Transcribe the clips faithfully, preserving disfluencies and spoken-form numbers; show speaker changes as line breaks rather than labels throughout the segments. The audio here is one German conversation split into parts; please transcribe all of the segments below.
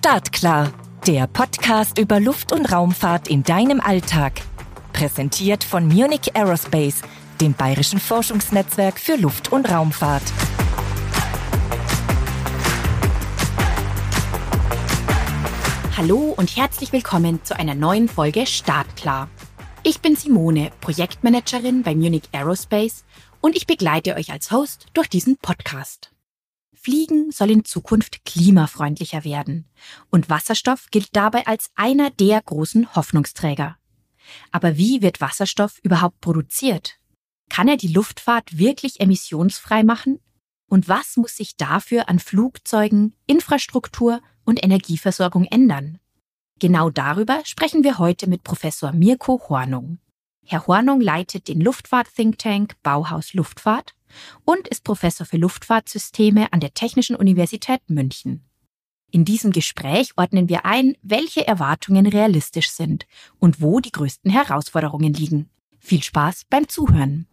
Startklar, der Podcast über Luft- und Raumfahrt in deinem Alltag. Präsentiert von Munich Aerospace, dem bayerischen Forschungsnetzwerk für Luft- und Raumfahrt.
Hallo und herzlich willkommen zu einer neuen Folge Startklar. Ich bin Simone, Projektmanagerin bei Munich Aerospace und ich begleite euch als Host durch diesen Podcast. Fliegen soll in Zukunft klimafreundlicher werden und Wasserstoff gilt dabei als einer der großen Hoffnungsträger. Aber wie wird Wasserstoff überhaupt produziert? Kann er die Luftfahrt wirklich emissionsfrei machen? Und was muss sich dafür an Flugzeugen, Infrastruktur und Energieversorgung ändern? Genau darüber sprechen wir heute mit Professor Mirko Hornung. Herr Hornung leitet den Luftfahrt-Think-Tank Bauhaus Luftfahrt und ist Professor für Luftfahrtsysteme an der Technischen Universität München. In diesem Gespräch ordnen wir ein, welche Erwartungen realistisch sind und wo die größten Herausforderungen liegen. Viel Spaß beim Zuhören.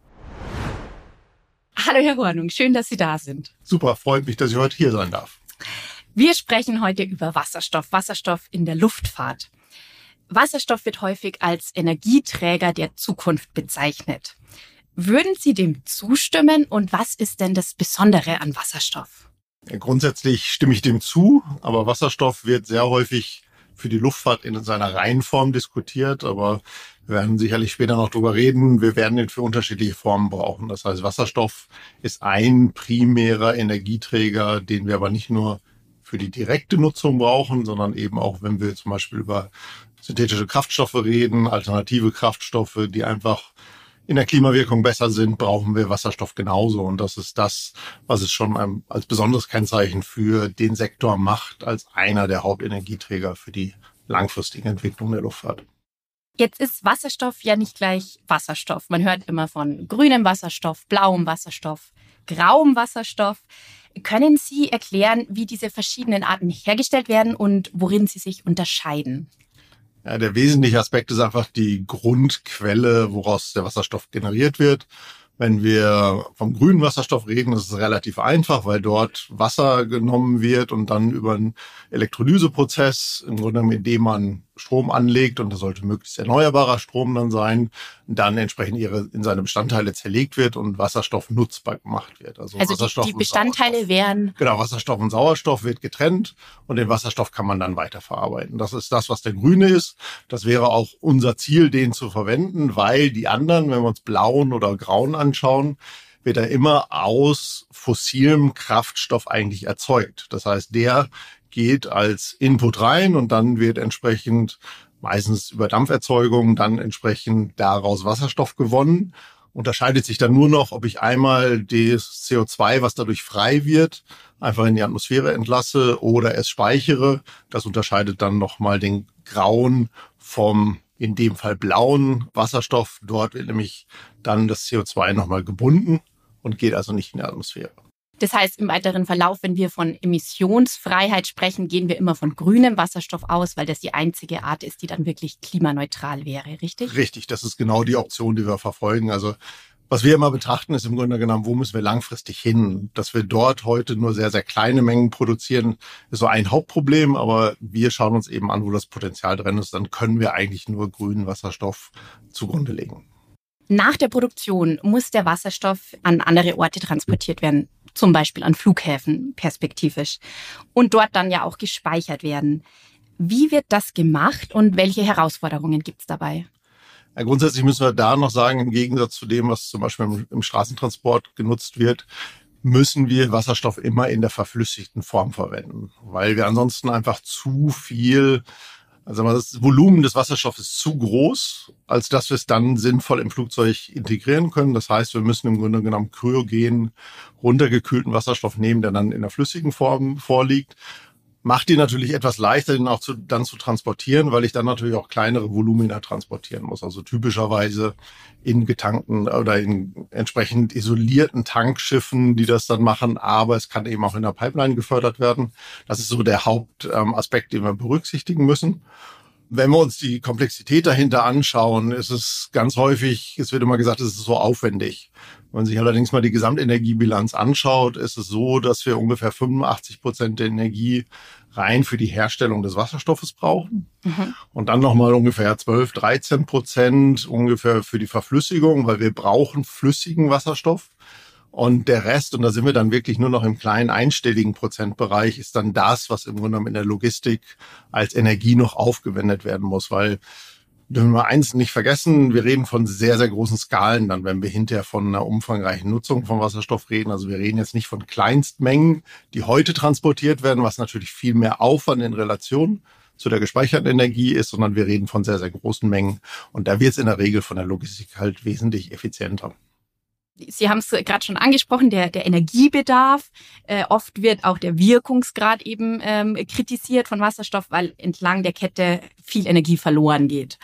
Hallo Herr Hornung, schön, dass Sie da sind.
Super, freut mich, dass ich heute hier sein darf.
Wir sprechen heute über Wasserstoff, Wasserstoff in der Luftfahrt. Wasserstoff wird häufig als Energieträger der Zukunft bezeichnet. Würden Sie dem zustimmen und was ist denn das Besondere an Wasserstoff?
Ja, grundsätzlich stimme ich dem zu, aber Wasserstoff wird sehr häufig für die Luftfahrt in seiner Reihenform diskutiert, aber wir werden sicherlich später noch drüber reden. Wir werden ihn für unterschiedliche Formen brauchen. Das heißt, Wasserstoff ist ein primärer Energieträger, den wir aber nicht nur für die direkte Nutzung brauchen, sondern eben auch, wenn wir zum Beispiel über synthetische Kraftstoffe reden, alternative Kraftstoffe, die einfach in der Klimawirkung besser sind, brauchen wir Wasserstoff genauso. Und das ist das, was es schon als besonderes Kennzeichen für den Sektor macht, als einer der Hauptenergieträger für die langfristige Entwicklung der Luftfahrt.
Jetzt ist Wasserstoff ja nicht gleich Wasserstoff. Man hört immer von grünem Wasserstoff, blauem Wasserstoff, grauem Wasserstoff. Können Sie erklären, wie diese verschiedenen Arten hergestellt werden und worin sie sich unterscheiden?
Ja, der wesentliche Aspekt ist einfach die Grundquelle, woraus der Wasserstoff generiert wird. Wenn wir vom grünen Wasserstoff reden, ist es relativ einfach, weil dort Wasser genommen wird und dann über einen Elektrolyseprozess, im Grunde genommen, indem man Strom anlegt, und das sollte möglichst erneuerbarer Strom dann sein, dann entsprechend ihre, in seine Bestandteile zerlegt wird und Wasserstoff nutzbar gemacht wird. Also,
also
Wasserstoff
die, die Bestandteile wären...
Genau, Wasserstoff und Sauerstoff wird getrennt und den Wasserstoff kann man dann weiterverarbeiten. Das ist das, was der grüne ist. Das wäre auch unser Ziel, den zu verwenden, weil die anderen, wenn wir uns blauen oder grauen anschauen, wird er immer aus fossilem Kraftstoff eigentlich erzeugt. Das heißt, der geht als Input rein und dann wird entsprechend, meistens über Dampferzeugung, dann entsprechend daraus Wasserstoff gewonnen. Unterscheidet sich dann nur noch, ob ich einmal das C O zwei, was dadurch frei wird, einfach in die Atmosphäre entlasse oder es speichere. Das unterscheidet dann nochmal den grauen vom, in dem Fall blauen Wasserstoff. Dort wird nämlich dann das C O zwei nochmal gebunden und geht also nicht in die Atmosphäre.
Das heißt, im weiteren Verlauf, wenn wir von Emissionsfreiheit sprechen, gehen wir immer von grünem Wasserstoff aus, weil das die einzige Art ist, die dann wirklich klimaneutral wäre, richtig?
Richtig, das ist genau die Option, die wir verfolgen. Also was wir immer betrachten, ist im Grunde genommen, wo müssen wir langfristig hin? Dass wir dort heute nur sehr, sehr kleine Mengen produzieren, ist so ein Hauptproblem, aber wir schauen uns eben an, wo das Potenzial drin ist. Dann können wir eigentlich nur grünen Wasserstoff zugrunde legen.
Nach der Produktion muss der Wasserstoff an andere Orte transportiert werden, zum Beispiel an Flughäfen perspektivisch, und dort dann ja auch gespeichert werden. Wie wird das gemacht und welche Herausforderungen gibt es dabei?
Ja, grundsätzlich müssen wir da noch sagen, im Gegensatz zu dem, was zum Beispiel im, im Straßentransport genutzt wird, müssen wir Wasserstoff immer in der verflüssigten Form verwenden, weil wir ansonsten einfach zu viel, also das Volumen des Wasserstoffs ist zu groß, als dass wir es dann sinnvoll im Flugzeug integrieren können. Das heißt, wir müssen im Grunde genommen kryogen, runtergekühlten Wasserstoff nehmen, der dann in der flüssigen Form vorliegt. Macht die natürlich etwas leichter, den auch zu, dann zu transportieren, weil ich dann natürlich auch kleinere Volumina transportieren muss. Also typischerweise in getankten oder in entsprechend isolierten Tankschiffen, die das dann machen. Aber es kann eben auch in der Pipeline gefördert werden. Das ist so der Hauptaspekt, den wir berücksichtigen müssen. Wenn wir uns die Komplexität dahinter anschauen, ist es ganz häufig, es wird immer gesagt, es ist so aufwendig. Wenn man sich allerdings mal die Gesamtenergiebilanz anschaut, ist es so, dass wir ungefähr fünfundachtzig Prozent der Energie rein für die Herstellung des Wasserstoffes brauchen. Mhm. Und dann nochmal ungefähr zwölf, dreizehn Prozent ungefähr für die Verflüssigung, weil wir brauchen flüssigen Wasserstoff. Und der Rest, und da sind wir dann wirklich nur noch im kleinen einstelligen Prozentbereich, ist dann das, was im Grunde genommen in der Logistik als Energie noch aufgewendet werden muss. Weil, dürfen wir eins nicht vergessen, wir reden von sehr, sehr großen Skalen dann, wenn wir hinterher von einer umfangreichen Nutzung von Wasserstoff reden. Also wir reden jetzt nicht von Kleinstmengen, die heute transportiert werden, was natürlich viel mehr Aufwand in Relation zu der gespeicherten Energie ist, sondern wir reden von sehr, sehr großen Mengen. Und da wird es in der Regel von der Logistik halt wesentlich effizienter.
Sie haben es gerade schon angesprochen, der, der Energiebedarf. Äh, oft wird auch der Wirkungsgrad eben ähm, kritisiert von Wasserstoff, weil entlang der Kette viel Energie verloren geht.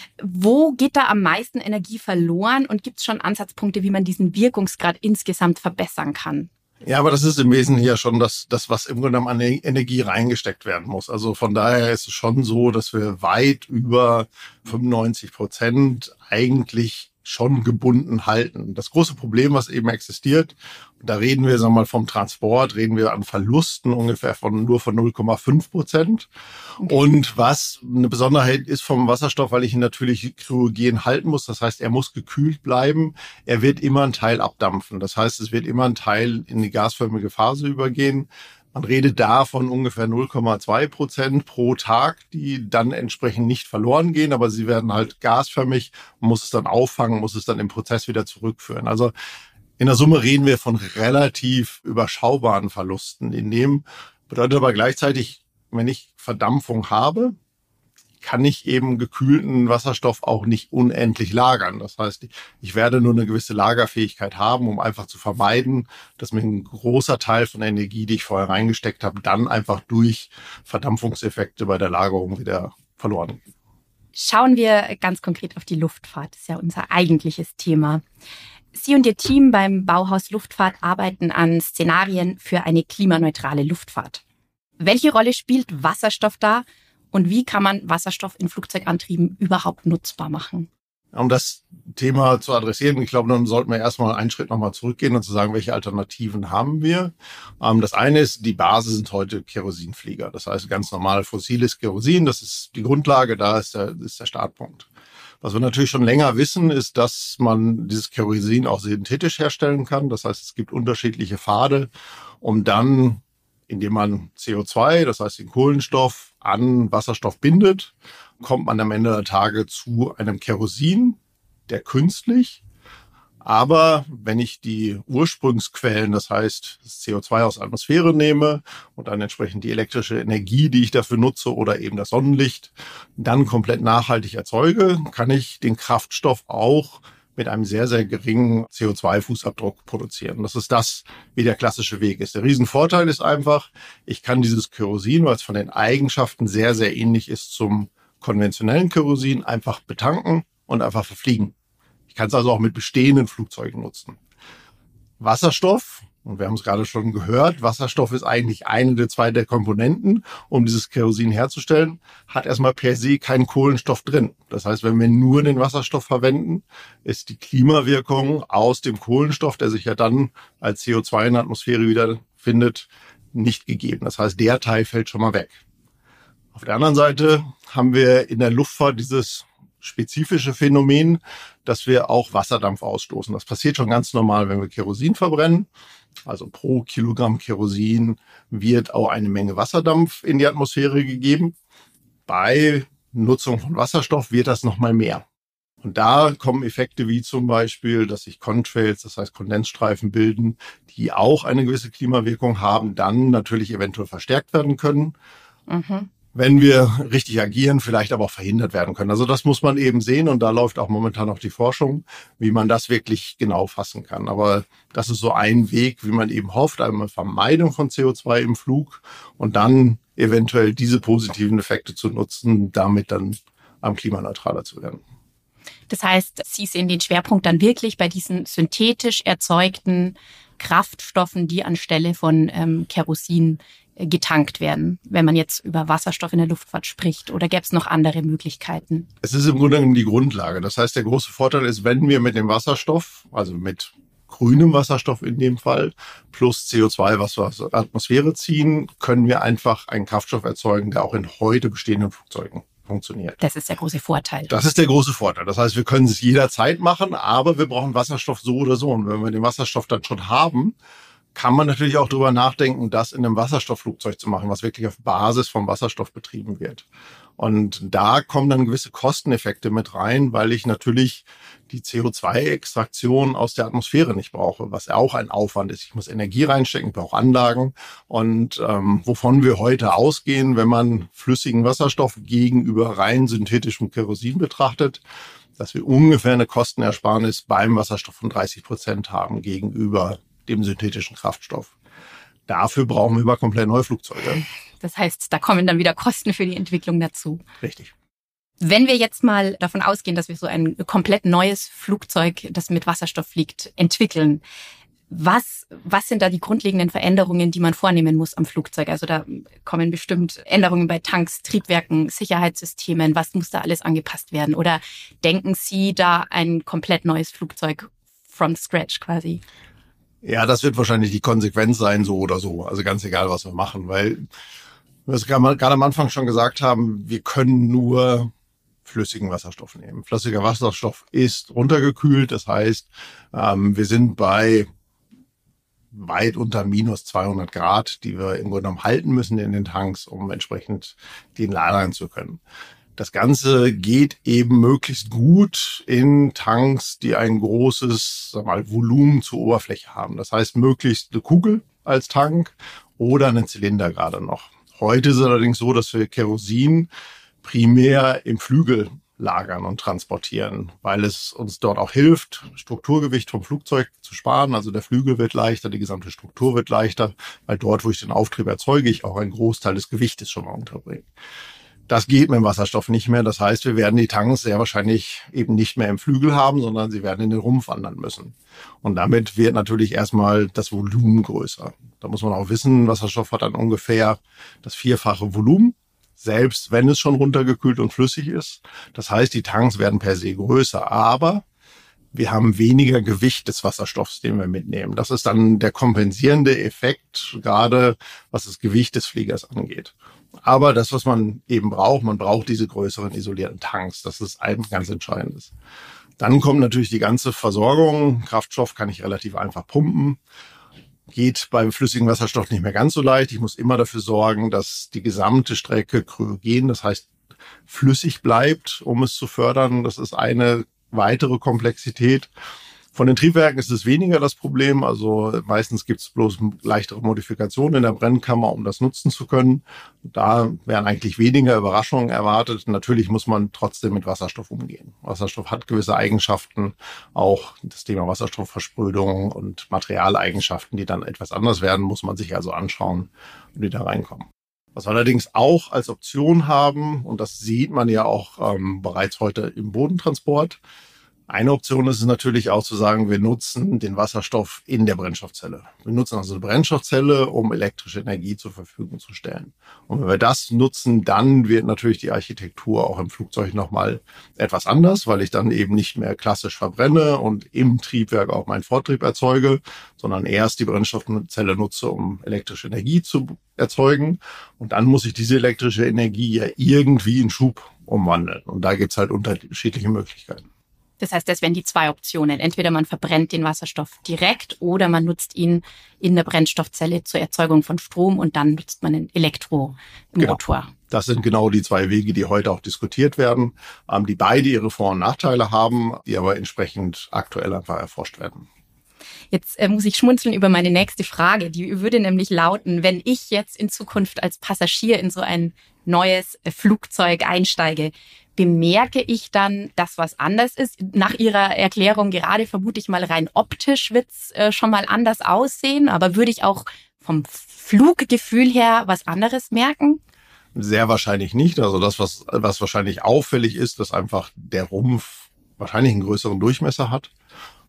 Wo geht da am meisten Energie verloren und gibt es schon Ansatzpunkte, wie man diesen Wirkungsgrad insgesamt verbessern kann?
Ja, aber das ist im Wesentlichen ja schon das, das, was im Grunde genommen an Energie reingesteckt werden muss. Also von daher ist es schon so, dass wir weit über fünfundneunzig Prozent eigentlich schon gebunden halten. Das große Problem, was eben existiert, da reden wir, sagen wir mal, vom Transport, reden wir an Verlusten ungefähr von nur von null Komma fünf Prozent. Okay. Und was eine Besonderheit ist vom Wasserstoff, weil ich ihn natürlich kryogen halten muss, das heißt, er muss gekühlt bleiben, er wird immer einen Teil abdampfen. Das heißt, es wird immer ein Teil in die gasförmige Phase übergehen. Man redet da von ungefähr null Komma zwei Prozent pro Tag, die dann entsprechend nicht verloren gehen, aber sie werden halt gasförmig, man muss es dann auffangen, muss es dann im Prozess wieder zurückführen. Also in der Summe reden wir von relativ überschaubaren Verlusten in dem. Bedeutet aber gleichzeitig, wenn ich Verdampfung habe, kann ich eben gekühlten Wasserstoff auch nicht unendlich lagern. Das heißt, ich werde nur eine gewisse Lagerfähigkeit haben, um einfach zu vermeiden, dass mir ein großer Teil von der Energie, die ich vorher reingesteckt habe, dann einfach durch Verdampfungseffekte bei der Lagerung wieder verloren geht.
Schauen wir ganz konkret auf die Luftfahrt. Das ist ja unser eigentliches Thema. Sie und Ihr Team beim Bauhaus Luftfahrt arbeiten an Szenarien für eine klimaneutrale Luftfahrt. Welche Rolle spielt Wasserstoff da? Und wie kann man Wasserstoff in Flugzeugantrieben überhaupt nutzbar machen?
Um das Thema zu adressieren, ich glaube, dann sollten wir erstmal einen Schritt nochmal zurückgehen und zu sagen, welche Alternativen haben wir. Das eine ist, die Basis sind heute Kerosinflieger. Das heißt, ganz normal fossiles Kerosin, das ist die Grundlage, da ist der, ist der Startpunkt. Was wir natürlich schon länger wissen, ist, dass man dieses Kerosin auch synthetisch herstellen kann. Das heißt, es gibt unterschiedliche Pfade, um dann, indem man C O zwei, das heißt den Kohlenstoff, an Wasserstoff bindet, kommt man am Ende der Tage zu einem Kerosin, der künstlich, aber wenn ich die Ursprungsquellen, das heißt das C O zwei aus der Atmosphäre nehme und dann entsprechend die elektrische Energie, die ich dafür nutze oder eben das Sonnenlicht, dann komplett nachhaltig erzeuge, kann ich den Kraftstoff auch mit einem sehr, sehr geringen C O zwei Fußabdruck produzieren. Das ist das, wie der klassische Weg ist. Der Riesenvorteil ist einfach, ich kann dieses Kerosin, weil es von den Eigenschaften sehr, sehr ähnlich ist zum konventionellen Kerosin, einfach betanken und einfach verfliegen. Ich kann es also auch mit bestehenden Flugzeugen nutzen. Wasserstoff, und wir haben es gerade schon gehört, Wasserstoff ist eigentlich eine der zwei der Komponenten, um dieses Kerosin herzustellen, hat erstmal per se keinen Kohlenstoff drin. Das heißt, wenn wir nur den Wasserstoff verwenden, ist die Klimawirkung aus dem Kohlenstoff, der sich ja dann als C O zwei in der Atmosphäre wiederfindet, nicht gegeben. Das heißt, der Teil fällt schon mal weg. Auf der anderen Seite haben wir in der Luftfahrt dieses spezifische Phänomen, dass wir auch Wasserdampf ausstoßen. Das passiert schon ganz normal, wenn wir Kerosin verbrennen. Also pro Kilogramm Kerosin wird auch eine Menge Wasserdampf in die Atmosphäre gegeben. Bei Nutzung von Wasserstoff wird das nochmal mehr. Und da kommen Effekte wie zum Beispiel, dass sich Contrails, das heißt Kondensstreifen bilden, die auch eine gewisse Klimawirkung haben, dann natürlich eventuell verstärkt werden können. Mhm. Wenn wir richtig agieren, vielleicht aber auch verhindert werden können. Also das muss man eben sehen und da läuft auch momentan noch die Forschung, wie man das wirklich genau fassen kann. Aber das ist so ein Weg, wie man eben hofft, einmal Vermeidung von C O zwei im Flug und dann eventuell diese positiven Effekte zu nutzen, damit dann am klimaneutraler zu werden.
Das heißt, Sie sehen den Schwerpunkt dann wirklich bei diesen synthetisch erzeugten Kraftstoffen, die anstelle von ähm, Kerosin getankt werden, wenn man jetzt über Wasserstoff in der Luftfahrt spricht? Oder gäbe es noch andere Möglichkeiten?
Es ist im Grunde genommen die Grundlage. Das heißt, der große Vorteil ist, wenn wir mit dem Wasserstoff, also mit grünem Wasserstoff in dem Fall, plus C O zwei, was wir aus der Atmosphäre ziehen, können wir einfach einen Kraftstoff erzeugen, der auch in heute bestehenden Flugzeugen funktioniert.
Das ist der große Vorteil.
Das ist der große Vorteil. Das heißt, wir können es jederzeit machen, aber wir brauchen Wasserstoff so oder so. Und wenn wir den Wasserstoff dann schon haben, kann man natürlich auch drüber nachdenken, das in einem Wasserstoffflugzeug zu machen, was wirklich auf Basis vom Wasserstoff betrieben wird. Und da kommen dann gewisse Kosteneffekte mit rein, weil ich natürlich die C O zwei Extraktion aus der Atmosphäre nicht brauche, was auch ein Aufwand ist. Ich muss Energie reinstecken, ich brauche Anlagen. Und ähm, wovon wir heute ausgehen, wenn man flüssigen Wasserstoff gegenüber rein synthetischem Kerosin betrachtet, dass wir ungefähr eine Kostenersparnis beim Wasserstoff von dreißig Prozent haben gegenüber dem synthetischen Kraftstoff. Dafür brauchen wir aber komplett neue Flugzeuge.
Das heißt, da kommen dann wieder Kosten für die Entwicklung dazu.
Richtig.
Wenn wir jetzt mal davon ausgehen, dass wir so ein komplett neues Flugzeug, das mit Wasserstoff fliegt, entwickeln, was, was sind da die grundlegenden Veränderungen, die man vornehmen muss am Flugzeug? Also da kommen bestimmt Änderungen bei Tanks, Triebwerken, Sicherheitssystemen. Was muss da alles angepasst werden? Oder denken Sie da ein komplett neues Flugzeug from scratch quasi?
Ja, das wird wahrscheinlich die Konsequenz sein, so oder so. Also ganz egal, was wir machen, weil wir es gerade am Anfang schon gesagt haben, wir können nur flüssigen Wasserstoff nehmen. Flüssiger Wasserstoff ist runtergekühlt, das heißt, ähm, wir sind bei weit unter minus zweihundert Grad, die wir im Grunde genommen halten müssen in den Tanks, um entsprechend den lagern zu können. Das Ganze geht eben möglichst gut in Tanks, die ein großes, sag mal, Volumen zur Oberfläche haben. Das heißt, möglichst eine Kugel als Tank oder einen Zylinder gerade noch. Heute ist es allerdings so, dass wir Kerosin primär im Flügel lagern und transportieren, weil es uns dort auch hilft, Strukturgewicht vom Flugzeug zu sparen. Also der Flügel wird leichter, die gesamte Struktur wird leichter, weil dort, wo ich den Auftrieb erzeuge, ich auch einen Großteil des Gewichtes schon mal unterbringe. Das geht mit dem Wasserstoff nicht mehr. Das heißt, wir werden die Tanks sehr wahrscheinlich eben nicht mehr im Flügel haben, sondern sie werden in den Rumpf wandern müssen. Und damit wird natürlich erstmal das Volumen größer. Da muss man auch wissen, Wasserstoff hat dann ungefähr das vierfache Volumen, selbst wenn es schon runtergekühlt und flüssig ist. Das heißt, die Tanks werden per se größer, aber wir haben weniger Gewicht des Wasserstoffs, den wir mitnehmen. Das ist dann der kompensierende Effekt, gerade was das Gewicht des Fliegers angeht. Aber das, was man eben braucht, man braucht diese größeren isolierten Tanks. Das ist ein ganz Entscheidendes. Dann kommt natürlich die ganze Versorgung. Kraftstoff kann ich relativ einfach pumpen. Geht beim flüssigen Wasserstoff nicht mehr ganz so leicht. Ich muss immer dafür sorgen, dass die gesamte Strecke kryogen, das heißt flüssig bleibt, um es zu fördern. Das ist eine weitere Komplexität. Von den Triebwerken ist es weniger das Problem. Also meistens gibt es bloß leichtere Modifikationen in der Brennkammer, um das nutzen zu können. Da werden eigentlich weniger Überraschungen erwartet. Natürlich muss man trotzdem mit Wasserstoff umgehen. Wasserstoff hat gewisse Eigenschaften, auch das Thema Wasserstoffversprödung und Materialeigenschaften, die dann etwas anders werden, muss man sich also anschauen, wie die da reinkommen. Was wir allerdings auch als Option haben, und das sieht man ja auch ähm, bereits heute im Bodentransport, eine Option ist es natürlich auch zu sagen, wir nutzen den Wasserstoff in der Brennstoffzelle. Wir nutzen also eine Brennstoffzelle, um elektrische Energie zur Verfügung zu stellen. Und wenn wir das nutzen, dann wird natürlich die Architektur auch im Flugzeug nochmal etwas anders, weil ich dann eben nicht mehr klassisch verbrenne und im Triebwerk auch meinen Vortrieb erzeuge, sondern erst die Brennstoffzelle nutze, um elektrische Energie zu erzeugen. Und dann muss ich diese elektrische Energie ja irgendwie in Schub umwandeln. Und da gibt's halt unterschiedliche Möglichkeiten.
Das heißt, das wären die zwei Optionen. Entweder man verbrennt den Wasserstoff direkt oder man nutzt ihn in der Brennstoffzelle zur Erzeugung von Strom und dann nutzt man einen Elektromotor.
Genau. Das sind genau die zwei Wege, die heute auch diskutiert werden, die beide ihre Vor- und Nachteile haben, die aber entsprechend aktuell einfach erforscht werden.
Jetzt äh, muss ich schmunzeln über meine nächste Frage. Die würde nämlich lauten, wenn ich jetzt in Zukunft als Passagier in so ein neues äh, Flugzeug einsteige, bemerke ich dann, dass was anders ist? Nach Ihrer Erklärung gerade vermute ich mal rein optisch wird es äh, schon mal anders aussehen, aber würde ich auch vom Fluggefühl her was anderes merken?
Sehr wahrscheinlich nicht. Also das, was, was wahrscheinlich auffällig ist, dass einfach der Rumpf wahrscheinlich einen größeren Durchmesser hat.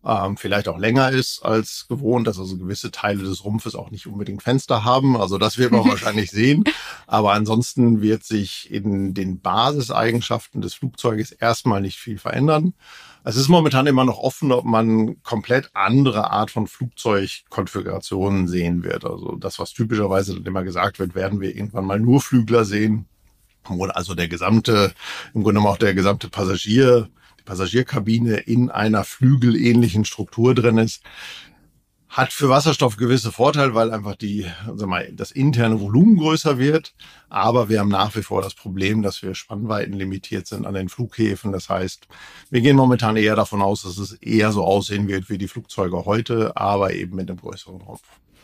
ähm, vielleicht auch länger ist als gewohnt, dass also gewisse Teile des Rumpfes auch nicht unbedingt Fenster haben. Also das wird man wahrscheinlich sehen. Aber ansonsten wird sich in den Basiseigenschaften des Flugzeuges erstmal nicht viel verändern. Es ist momentan immer noch offen, ob man komplett andere Art von Flugzeugkonfigurationen sehen wird. Also das, was typischerweise dann immer gesagt wird, werden wir irgendwann mal nur Flügler sehen, wo also der gesamte, im Grunde genommen auch der gesamte Passagier, die Passagierkabine in einer flügelähnlichen Struktur drin ist. Hat für Wasserstoff gewisse Vorteile, weil einfach die, sagen wir mal, das interne Volumen größer wird. Aber wir haben nach wie vor das Problem, dass wir Spannweiten limitiert sind an den Flughäfen. Das heißt, wir gehen momentan eher davon aus, dass es eher so aussehen wird wie die Flugzeuge heute, aber eben mit einem größeren Rumpf.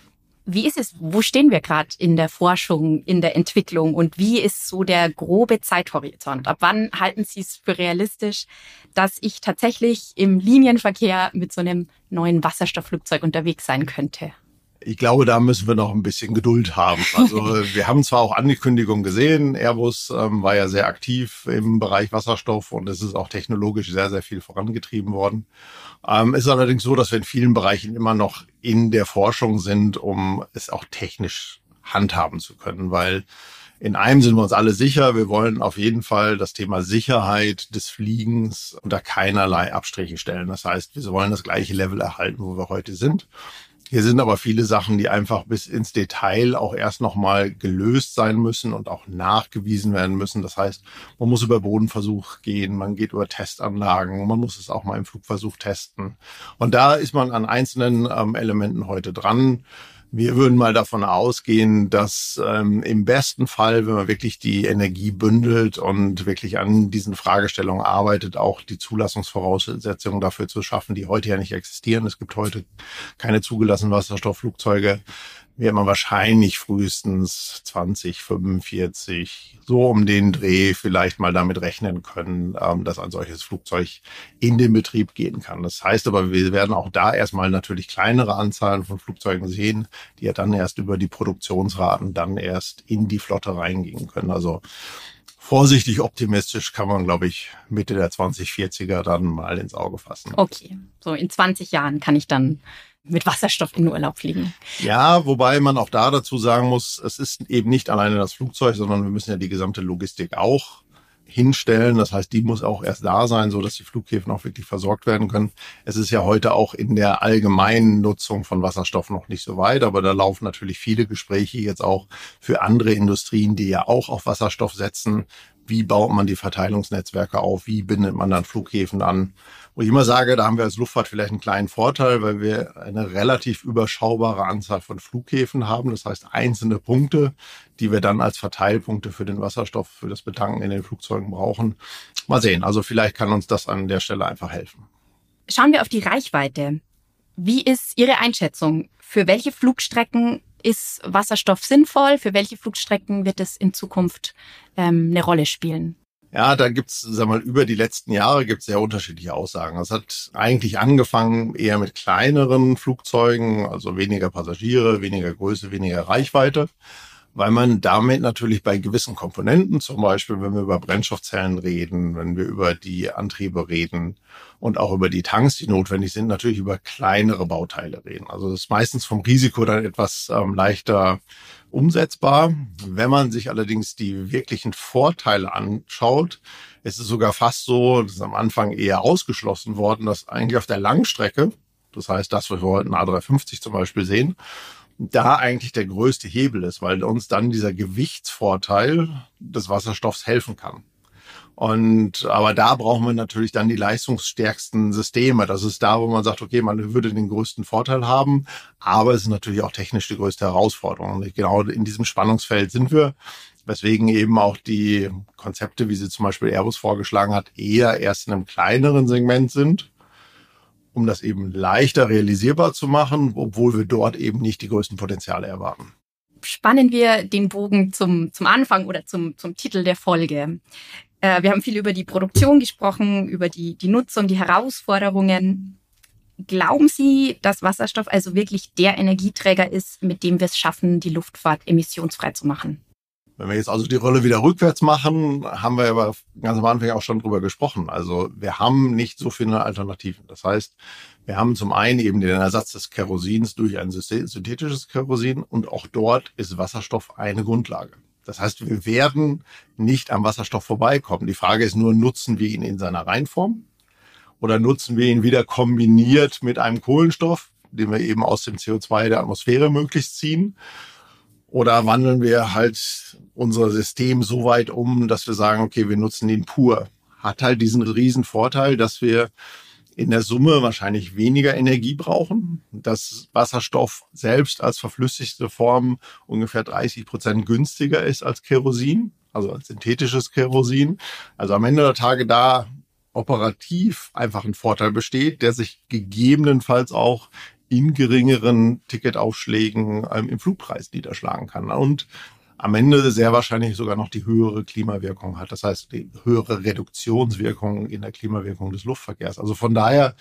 Wie ist es? Wo stehen wir gerade in der Forschung, in der Entwicklung und wie ist so der grobe Zeithorizont? Ab wann halten Sie es für realistisch, dass ich tatsächlich im Linienverkehr mit so einem neuen Wasserstoffflugzeug unterwegs sein könnte?
Ich glaube, da müssen wir noch ein bisschen Geduld haben. Also wir haben zwar auch Ankündigungen gesehen, Airbus ähm, war ja sehr aktiv im Bereich Wasserstoff und es ist auch technologisch sehr, sehr viel vorangetrieben worden. Ähm, ist allerdings so, dass wir in vielen Bereichen immer noch in der Forschung sind, um es auch technisch handhaben zu können, weil in einem sind wir uns alle sicher, wir wollen auf jeden Fall das Thema Sicherheit des Fliegens unter keinerlei Abstriche stellen. Das heißt, wir wollen das gleiche Level erhalten, wo wir heute sind. Hier sind aber viele Sachen, die einfach bis ins Detail auch erst nochmal gelöst sein müssen und auch nachgewiesen werden müssen. Das heißt, man muss über Bodenversuch gehen, man geht über Testanlagen, man muss es auch mal im Flugversuch testen. Und da ist man an einzelnen ähm, Elementen heute dran. Wir würden mal davon ausgehen, dass ähm, im besten Fall, wenn man wirklich die Energie bündelt und wirklich an diesen Fragestellungen arbeitet, auch die Zulassungsvoraussetzungen dafür zu schaffen, die heute ja nicht existieren. Es gibt heute keine zugelassenen Wasserstoffflugzeuge. Wird man wahrscheinlich frühestens zwanzig fünfundvierzig, so um den Dreh vielleicht mal damit rechnen können, dass ein solches Flugzeug in den Betrieb gehen kann. Das heißt aber, wir werden auch da erstmal natürlich kleinere Anzahlen von Flugzeugen sehen, die ja dann erst über die Produktionsraten dann erst in die Flotte reingehen können. Also vorsichtig optimistisch kann man, glaube ich, Mitte der zwanzig vierziger dann mal ins Auge fassen.
Okay, so in zwanzig Jahren kann ich dann mit Wasserstoff in den Urlaub fliegen.
Ja, wobei man auch da dazu sagen muss, es ist eben nicht alleine das Flugzeug, sondern wir müssen ja die gesamte Logistik auch hinstellen. Das heißt, die muss auch erst da sein, so dass die Flughäfen auch wirklich versorgt werden können. Es ist ja heute auch in der allgemeinen Nutzung von Wasserstoff noch nicht so weit, aber da laufen natürlich viele Gespräche jetzt auch für andere Industrien, die ja auch auf Wasserstoff setzen. Wie baut man die Verteilungsnetzwerke auf? Wie bindet man dann Flughäfen an? Wo ich immer sage, da haben wir als Luftfahrt vielleicht einen kleinen Vorteil, weil wir eine relativ überschaubare Anzahl von Flughäfen haben. Das heißt, einzelne Punkte, die wir dann als Verteilpunkte für den Wasserstoff, für das Betanken in den Flugzeugen brauchen. Mal sehen. Also vielleicht kann uns das an der Stelle einfach helfen.
Schauen wir auf die Reichweite. Wie ist Ihre Einschätzung? Für welche Flugstrecken ist Wasserstoff sinnvoll? Für welche Flugstrecken wird es in Zukunft ähm, eine Rolle spielen?
Ja, da gibt's, sag mal, über die letzten Jahre gibt's sehr unterschiedliche Aussagen. Es hat eigentlich angefangen eher mit kleineren Flugzeugen, also weniger Passagiere, weniger Größe, weniger Reichweite, weil man damit natürlich bei gewissen Komponenten, zum Beispiel wenn wir über Brennstoffzellen reden, wenn wir über die Antriebe reden und auch über die Tanks, die notwendig sind, natürlich über kleinere Bauteile reden. Also das ist meistens vom Risiko dann etwas ähm, leichter umsetzbar. Wenn man sich allerdings die wirklichen Vorteile anschaut, ist es sogar fast so, das ist am Anfang eher ausgeschlossen worden, dass eigentlich auf der Langstrecke, das heißt das, was wir heute in A drei fünfzig zum Beispiel sehen, da eigentlich der größte Hebel ist, weil uns dann dieser Gewichtsvorteil des Wasserstoffs helfen kann. Und aber da brauchen wir natürlich dann die leistungsstärksten Systeme. Das ist da, wo man sagt, okay, man würde den größten Vorteil haben, aber es ist natürlich auch technisch die größte Herausforderung. Und genau in diesem Spannungsfeld sind wir, weswegen eben auch die Konzepte, wie sie zum Beispiel Airbus vorgeschlagen hat, eher erst in einem kleineren Segment sind, um das eben leichter realisierbar zu machen, obwohl wir dort eben nicht die größten Potenziale erwarten.
Spannen wir den Bogen zum, zum Anfang oder zum, zum Titel der Folge. Äh, wir haben viel über die Produktion gesprochen, über die, die Nutzung, die Herausforderungen. Glauben Sie, dass Wasserstoff also wirklich der Energieträger ist, mit dem wir es schaffen, die Luftfahrt emissionsfrei zu machen?
Wenn wir jetzt also die Rolle wieder rückwärts machen, haben wir aber ganz am Anfang auch schon drüber gesprochen. Also wir haben nicht so viele Alternativen. Das heißt, wir haben zum einen eben den Ersatz des Kerosins durch ein synthetisches Kerosin und auch dort ist Wasserstoff eine Grundlage. Das heißt, wir werden nicht am Wasserstoff vorbeikommen. Die Frage ist nur, nutzen wir ihn in seiner Reinform oder nutzen wir ihn wieder kombiniert mit einem Kohlenstoff, den wir eben aus dem C O zwei der Atmosphäre möglichst ziehen? Oder wandeln wir halt unser System so weit um, dass wir sagen, okay, wir nutzen ihn pur. Hat halt diesen riesen Vorteil, dass wir in der Summe wahrscheinlich weniger Energie brauchen, dass Wasserstoff selbst als verflüssigte Form ungefähr dreißig Prozent günstiger ist als Kerosin, also als synthetisches Kerosin. Also am Ende der Tage da operativ einfach ein Vorteil besteht, der sich gegebenenfalls auch in geringeren Ticketaufschlägen ähm, im Flugpreis niederschlagen kann und am Ende sehr wahrscheinlich sogar noch die höhere Klimawirkung hat. Das heißt, die höhere Reduktionswirkung in der Klimawirkung des Luftverkehrs. Also von daher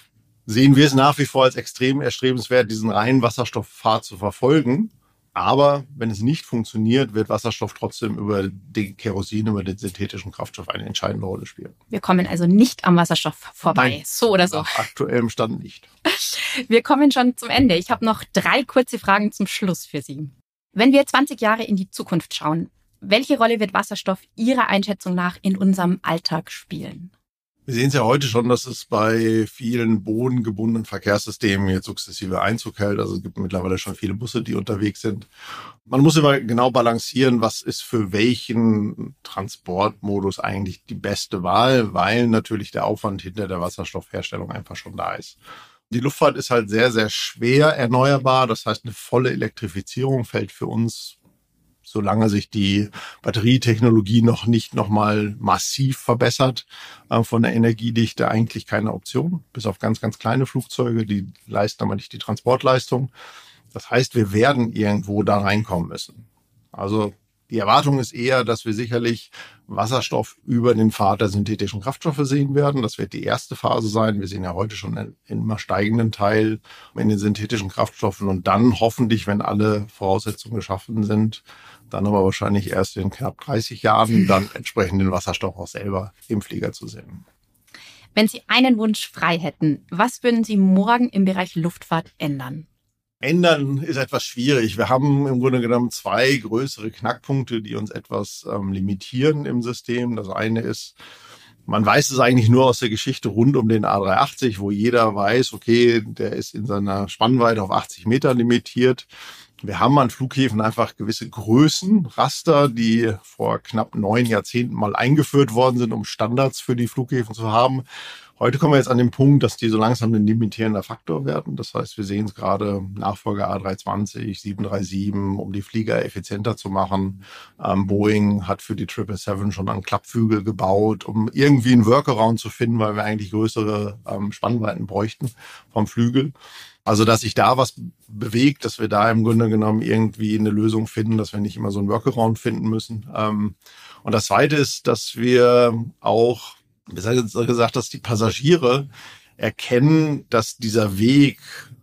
sehen wir es nach wie vor als extrem erstrebenswert, diesen reinen Wasserstoffpfad zu verfolgen. Aber wenn es nicht funktioniert, wird Wasserstoff trotzdem über den Kerosin, über den synthetischen Kraftstoff eine entscheidende Rolle spielen.
Wir kommen also nicht am Wasserstoff vorbei,
Nein,
so oder so.
Nach aktuellem Stand nicht.
Wir kommen schon zum Ende. Ich habe noch drei kurze Fragen zum Schluss für Sie. Wenn wir zwanzig Jahre in die Zukunft schauen, welche Rolle wird Wasserstoff Ihrer Einschätzung nach in unserem Alltag spielen?
Wir sehen es ja heute schon, dass es bei vielen bodengebundenen Verkehrssystemen jetzt sukzessive Einzug hält. Also es gibt mittlerweile schon viele Busse, die unterwegs sind. Man muss immer genau balancieren, was ist für welchen Transportmodus eigentlich die beste Wahl, weil natürlich der Aufwand hinter der Wasserstoffherstellung einfach schon da ist. Die Luftfahrt ist halt sehr, sehr schwer erneuerbar. Das heißt, eine volle Elektrifizierung fällt für uns, solange sich die Batterietechnologie noch nicht nochmal massiv verbessert, äh, von der Energiedichte eigentlich keine Option. Bis auf ganz, ganz kleine Flugzeuge, die leisten aber nicht die Transportleistung. Das heißt, wir werden irgendwo da reinkommen müssen. Also die Erwartung ist eher, dass wir sicherlich Wasserstoff über den Pfad der synthetischen Kraftstoffe sehen werden. Das wird die erste Phase sein. Wir sehen ja heute schon einen immer steigenden Teil in den synthetischen Kraftstoffen und dann hoffentlich, wenn alle Voraussetzungen geschaffen sind, dann aber wahrscheinlich erst in knapp dreißig Jahren dann entsprechend den Wasserstoff auch selber im Flieger zu sehen.
Wenn Sie einen Wunsch frei hätten, was würden Sie morgen im Bereich Luftfahrt ändern?
Ändern ist etwas schwierig. Wir haben im Grunde genommen zwei größere Knackpunkte, die uns etwas ähm, limitieren im System. Das eine ist, man weiß es eigentlich nur aus der Geschichte rund um den A drei achtzig, wo jeder weiß, okay, der ist in seiner Spannweite auf achtzig Meter limitiert. Wir haben an Flughäfen einfach gewisse Größenraster, die vor knapp neun Jahrzehnten mal eingeführt worden sind, um Standards für die Flughäfen zu haben. Heute kommen wir jetzt an den Punkt, dass die so langsam ein limitierender Faktor werden. Das heißt, wir sehen es gerade Nachfolger A drei zwanzig, sieben drei sieben, um die Flieger effizienter zu machen. Ähm, Boeing hat für die sieben sieben sieben schon einen Klappflügel gebaut, um irgendwie einen Workaround zu finden, weil wir eigentlich größere ähm, Spannweiten bräuchten vom Flügel. Also, dass sich da was bewegt, dass wir da im Grunde genommen irgendwie eine Lösung finden, dass wir nicht immer so einen Workaround finden müssen. Ähm, und das Zweite ist, dass wir auch besser gesagt, dass die Passagiere erkennen, dass dieser Weg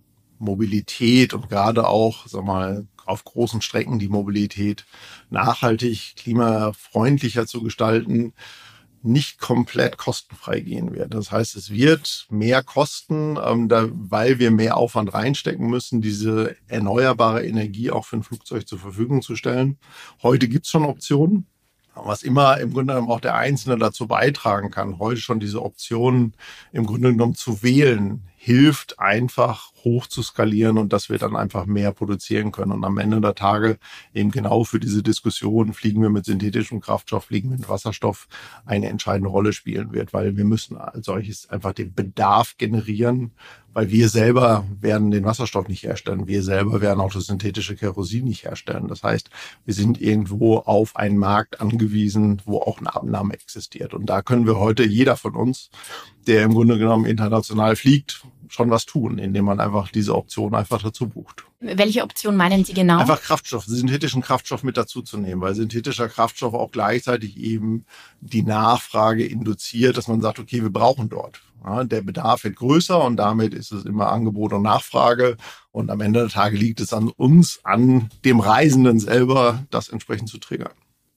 Mobilität und gerade auch, sag mal, auf großen Strecken die Mobilität nachhaltig, klimafreundlicher zu gestalten, nicht komplett kostenfrei gehen wird. Das heißt, es wird mehr kosten, ähm, da, weil wir mehr Aufwand reinstecken müssen, diese erneuerbare Energie auch für ein Flugzeug zur Verfügung zu stellen. Heute gibt's schon Optionen. Was immer im Grunde genommen auch der Einzelne dazu beitragen kann, heute schon diese Optionen im Grunde genommen zu wählen, hilft einfach hoch zu skalieren und dass wir dann einfach mehr produzieren können. Und am Ende der Tage eben genau für diese Diskussion, fliegen wir mit synthetischem Kraftstoff, fliegen wir mit Wasserstoff, eine entscheidende Rolle spielen wird, weil wir müssen als solches einfach den Bedarf generieren, weil wir selber werden den Wasserstoff nicht herstellen. Wir selber werden auch das synthetische Kerosin nicht herstellen. Das heißt, wir sind irgendwo auf einen Markt angewiesen, wo auch eine Abnahme existiert. Und da können wir heute, jeder von uns, der im Grunde genommen international fliegt, schon was tun, indem man einfach diese Option einfach dazu bucht.
Welche Option meinen Sie genau?
Einfach Kraftstoff, synthetischen Kraftstoff mit dazu zu nehmen, weil synthetischer Kraftstoff auch gleichzeitig eben die Nachfrage induziert, dass man sagt, okay, wir brauchen dort. Ja, der Bedarf wird größer und damit ist es immer Angebot und Nachfrage. Und am Ende der Tage liegt es an uns, an dem Reisenden selber, das entsprechend zu triggern.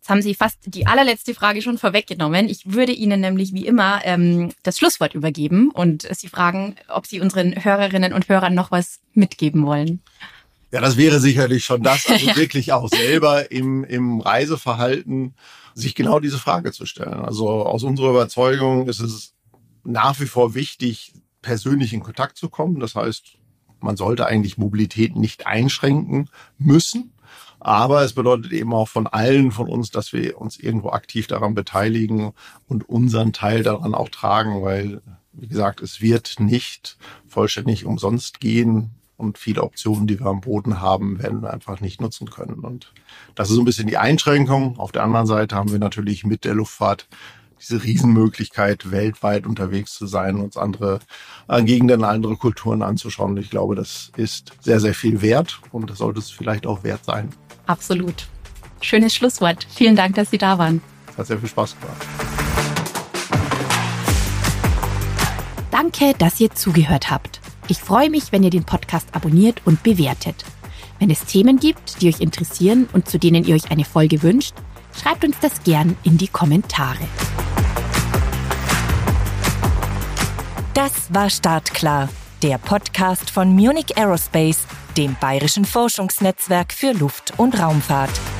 Jetzt haben Sie fast die allerletzte Frage schon vorweggenommen. Ich würde Ihnen nämlich wie immer ähm, das Schlusswort übergeben und Sie fragen, ob Sie unseren Hörerinnen und Hörern noch was mitgeben wollen.
Ja, das wäre sicherlich schon das, also
ja.
wirklich auch selber im, im Reiseverhalten sich genau diese Frage zu stellen. Also aus unserer Überzeugung ist es nach wie vor wichtig, persönlich in Kontakt zu kommen. Das heißt, man sollte eigentlich Mobilität nicht einschränken müssen. Aber es bedeutet eben auch von allen von uns, dass wir uns irgendwo aktiv daran beteiligen und unseren Teil daran auch tragen, weil, wie gesagt, es wird nicht vollständig umsonst gehen und viele Optionen, die wir am Boden haben, werden wir einfach nicht nutzen können. Und das ist so ein bisschen die Einschränkung. Auf der anderen Seite haben wir natürlich mit der Luftfahrt diese Riesenmöglichkeit, weltweit unterwegs zu sein, uns andere Gegenden, andere Kulturen anzuschauen. Und ich glaube, das ist sehr, sehr viel wert und das sollte es vielleicht auch wert sein.
Absolut. Schönes Schlusswort. Vielen Dank, dass Sie da waren.
Es hat sehr viel Spaß gemacht.
Danke, dass ihr zugehört habt. Ich freue mich, wenn ihr den Podcast abonniert und bewertet. Wenn es Themen gibt, die euch interessieren und zu denen ihr euch eine Folge wünscht, schreibt uns das gern in die Kommentare.
Das war Startklar, der Podcast von Munich Aerospace, dem bayerischen Forschungsnetzwerk für Luft- und Raumfahrt.